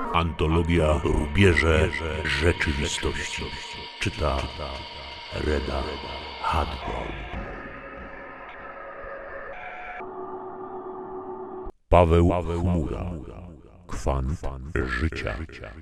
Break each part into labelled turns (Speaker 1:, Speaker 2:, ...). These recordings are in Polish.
Speaker 1: Antologia Rubieże Rzeczywistości. Czyta Reda Hadbow. Paweł Chmura. Kwant życia.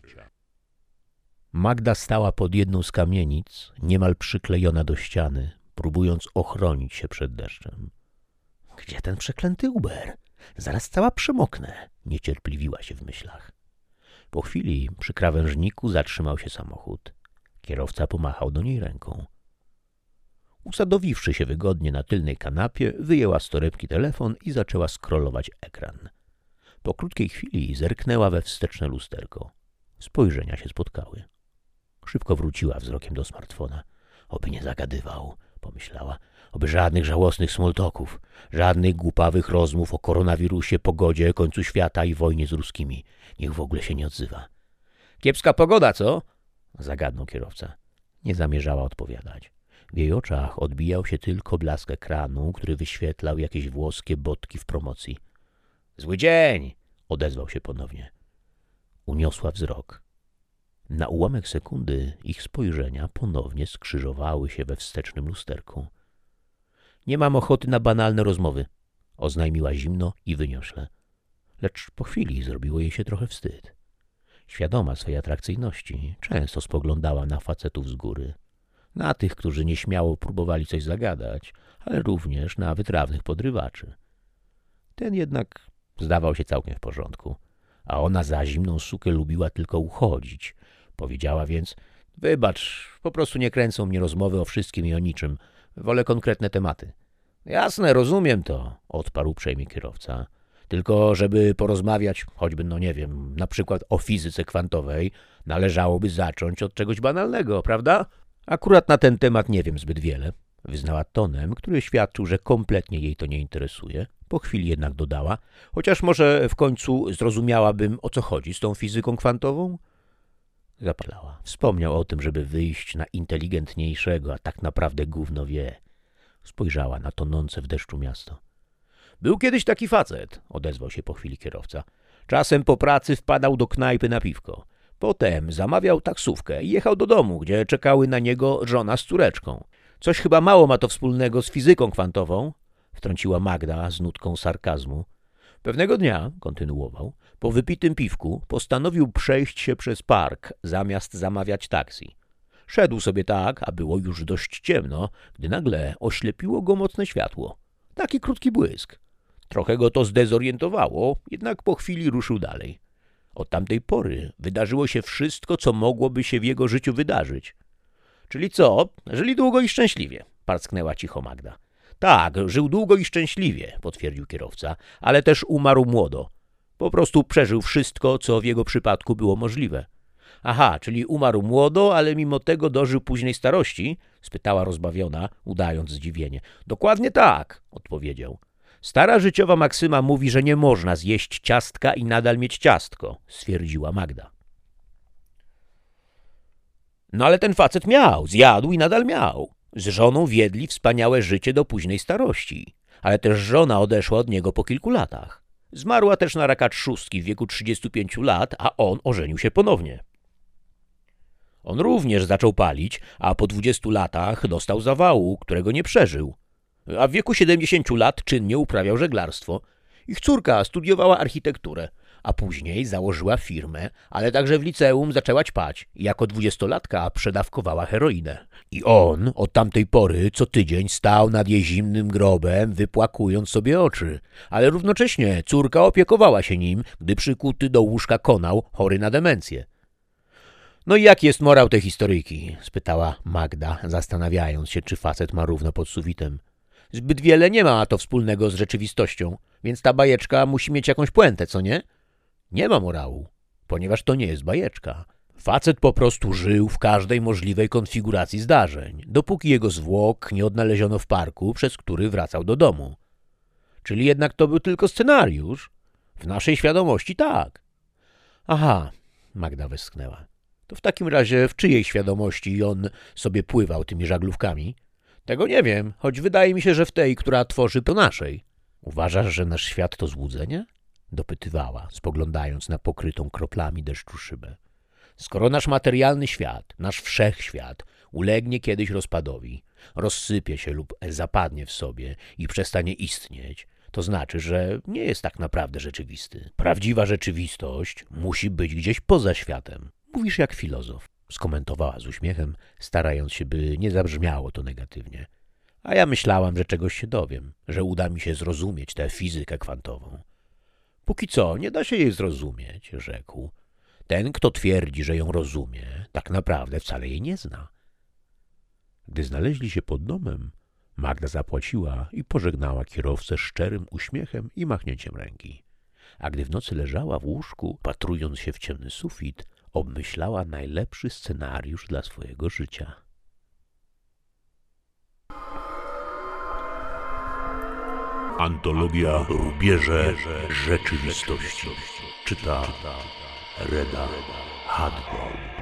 Speaker 2: Magda stała pod jedną z kamienic, niemal przyklejona do ściany, próbując ochronić się przed deszczem. Gdzie ten przeklęty Uber? Zaraz cała przemoknę, niecierpliwiła się w myślach. Po chwili przy krawężniku zatrzymał się samochód. Kierowca pomachał do niej ręką. Usadowiwszy się wygodnie na tylnej kanapie, wyjęła z torebki telefon i zaczęła scrollować ekran. Po krótkiej chwili zerknęła we wsteczne lusterko. Spojrzenia się spotkały. Szybko wróciła wzrokiem do smartfona. Oby nie zagadywał, pomyślała. Oby żadnych żałosnych smoltoków, żadnych głupawych rozmów o koronawirusie, pogodzie, końcu świata i wojnie z ruskimi. Niech w ogóle się nie odzywa. Kiepska pogoda, co? Zagadnął kierowca. Nie zamierzała odpowiadać. W jej oczach odbijał się tylko blask ekranu, który wyświetlał jakieś włoskie botki w promocji. Zły dzień! Odezwał się ponownie. Uniosła wzrok. Na ułamek sekundy ich spojrzenia ponownie skrzyżowały się we wstecznym lusterku. Nie mam ochoty na banalne rozmowy, oznajmiła zimno i wyniośle. Lecz po chwili zrobiło jej się trochę wstyd. Świadoma swej atrakcyjności, często spoglądała na facetów z góry. Na tych, którzy nieśmiało próbowali coś zagadać, ale również na wytrawnych podrywaczy. Ten jednak zdawał się całkiem w porządku, a ona za zimną sukę lubiła tylko uchodzić. Powiedziała więc, wybacz, po prostu nie kręcą mnie rozmowy o wszystkim i o niczym. Wolę konkretne tematy. Jasne, rozumiem to, odparł uprzejmie kierowca. Tylko żeby porozmawiać, choćby, nie wiem, na przykład o fizyce kwantowej, należałoby zacząć od czegoś banalnego, prawda? Akurat na ten temat nie wiem zbyt wiele, wyznała tonem, który świadczył, że kompletnie jej to nie interesuje. Po chwili jednak dodała, chociaż może w końcu zrozumiałabym, o co chodzi z tą fizyką kwantową? Zapalała. Wspomniał o tym, żeby wyjść na inteligentniejszego, a tak naprawdę gówno wie. Spojrzała na tonące w deszczu miasto. Był kiedyś taki facet, odezwał się po chwili kierowca. Czasem po pracy wpadał do knajpy na piwko. Potem zamawiał taksówkę i jechał do domu, gdzie czekały na niego żona z córeczką. Coś chyba mało ma to wspólnego z fizyką kwantową, wtrąciła Magda z nutką sarkazmu. Pewnego dnia, kontynuował, po wypitym piwku postanowił przejść się przez park, zamiast zamawiać taksi. Szedł sobie tak, a było już dość ciemno, gdy nagle oślepiło go mocne światło. Taki krótki błysk. Trochę go to zdezorientowało, jednak po chwili ruszył dalej. Od tamtej pory wydarzyło się wszystko, co mogłoby się w jego życiu wydarzyć. Czyli co? Żyli długo i szczęśliwie, parsknęła cicho Magda. Tak, żył długo i szczęśliwie, potwierdził kierowca, ale też umarł młodo. Po prostu przeżył wszystko, co w jego przypadku było możliwe. Aha, czyli umarł młodo, ale mimo tego dożył późnej starości? Spytała rozbawiona, udając zdziwienie. Dokładnie tak, odpowiedział. Stara życiowa maksyma mówi, że nie można zjeść ciastka i nadal mieć ciastko, stwierdziła Magda. No ale ten facet zjadł i nadal miał. Z żoną wiedli wspaniałe życie do późnej starości, ale też żona odeszła od niego po kilku latach. Zmarła też na raka trzustki w wieku 35 lat, a on ożenił się ponownie. On również zaczął palić, a po 20 latach dostał zawału, którego nie przeżył. A w wieku 70 lat czynnie uprawiał żeglarstwo. Ich córka studiowała architekturę, a później założyła firmę, ale także w liceum zaczęła ćpać i jako 20-latka przedawkowała heroinę. I on od tamtej pory co tydzień stał nad jej zimnym grobem, wypłakując sobie oczy, ale równocześnie córka opiekowała się nim, gdy przykuty do łóżka konał, chory na demencję. No i jaki jest morał tej historyjki? Spytała Magda, zastanawiając się, czy facet ma równo pod sufitem. Zbyt wiele nie ma to wspólnego z rzeczywistością, więc ta bajeczka musi mieć jakąś puentę, co nie? Nie ma morału, ponieważ to nie jest bajeczka. Facet po prostu żył w każdej możliwej konfiguracji zdarzeń, dopóki jego zwłok nie odnaleziono w parku, przez który wracał do domu. Czyli jednak to był tylko scenariusz? W naszej świadomości tak. Aha, Magda westchnęła. To w takim razie w czyjej świadomości on sobie pływał tymi żaglówkami? Tego nie wiem, choć wydaje mi się, że w tej, która tworzy to naszej. Uważasz, że nasz świat to złudzenie? dopytywała, spoglądając na pokrytą kroplami deszczu szybę. Skoro nasz materialny świat, nasz wszechświat ulegnie kiedyś rozpadowi, rozsypie się lub zapadnie w sobie i przestanie istnieć, to znaczy, że nie jest tak naprawdę rzeczywisty. Prawdziwa rzeczywistość musi być gdzieś poza światem. Mówisz jak filozof, skomentowała z uśmiechem, starając się, by nie zabrzmiało to negatywnie. A ja myślałam, że czegoś się dowiem, że uda mi się zrozumieć tę fizykę kwantową. Póki co nie da się jej zrozumieć, rzekł. Ten, kto twierdzi, że ją rozumie, tak naprawdę wcale jej nie zna. Gdy znaleźli się pod domem, Magda zapłaciła i pożegnała kierowcę szczerym uśmiechem i machnięciem ręki. A gdy w nocy leżała w łóżku, patrując się w ciemny sufit, obmyślała najlepszy scenariusz dla swojego życia.
Speaker 1: Antologia Rubieże Rzeczywistości. Czyta Reda Hadbold.